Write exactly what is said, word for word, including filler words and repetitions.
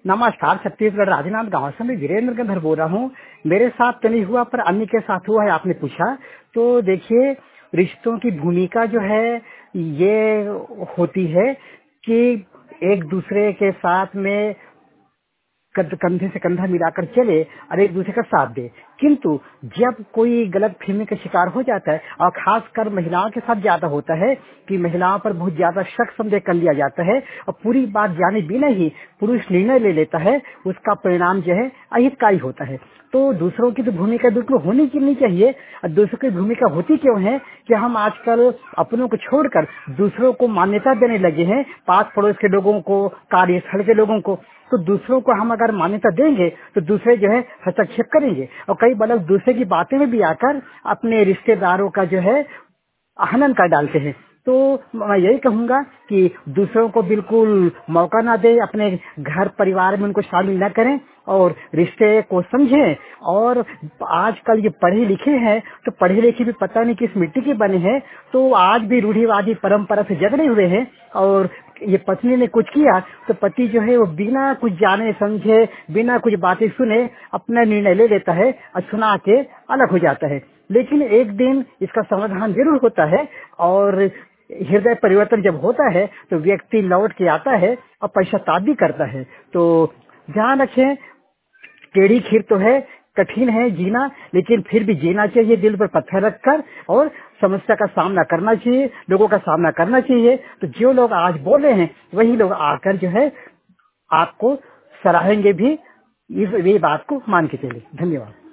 नमस्कार, छत्तीसगढ़ राजनांद गांव से मैं वीरेंद्र गंधर बोल रहा हूँ। मेरे साथ तो नहीं हुआ पर अन्य के साथ हुआ है, आपने पूछा। तो देखिए, रिश्तों की भूमिका जो है ये होती है कि एक दूसरे के साथ में कद- कंधे से कंधा मिलाकर चले और एक दूसरे का साथ दे। किंतु जब कोई गलत फहमी का शिकार हो जाता है, और खासकर महिलाओं के साथ ज्यादा होता है कि महिलाओं पर बहुत ज्यादा शक संदेह कर लिया जाता है और पूरी बात जाने बिना ही पुरुष निर्णय ले लेता है, उसका परिणाम जो है अहितकारी होता है। तो दूसरों की तो भूमिका बिल्कुल होनी की नहीं चाहिए। और दूसरों की भूमिका होती क्यों है कि हम आजकल अपनों को छोड़कर दूसरों को मान्यता देने लगे हैं, पास पड़ोस के लोगों को, कार्यस्थल के लोगों को। तो दूसरों को हम अगर मान्यता देंगे तो दूसरे जो है हस्तक्षेप करेंगे, और कई बार दूसरे की बातें में भी आकर अपने रिश्तेदारों का जो है हनन कर डालते हैं। तो मैं यही कहूंगा कि दूसरों को बिल्कुल मौका ना दे, अपने घर परिवार में उनको शामिल न करें और रिश्ते को समझें। और आजकल ये पढ़े लिखे हैं तो पढ़े लिखे भी पता नहीं किस मिट्टी के बने हैं, तो आज भी रूढ़िवादी परंपरा से जकड़े हुए हैं। और ये पत्नी ने कुछ किया तो पति जो है वो बिना कुछ जाने समझे, बिना कुछ बातें सुने अपना निर्णय ले लेता है और सुना के अलग हो जाता है। लेकिन एक दिन इसका समाधान जरूर होता है, और हृदय परिवर्तन जब होता है तो व्यक्ति लौट के आता है और पश्चाताप भी करता है। तो ध्यान रखें, टेढ़ी खीर तो है, कठिन है जीना, लेकिन फिर भी जीना चाहिए दिल पर पत्थर रखकर, और समस्या का सामना करना चाहिए, लोगों का सामना करना चाहिए। तो जो लोग आज बोले हैं वही लोग आकर जो है आपको सराहेंगे भी। इस ये बात को मान के चलिए। धन्यवाद।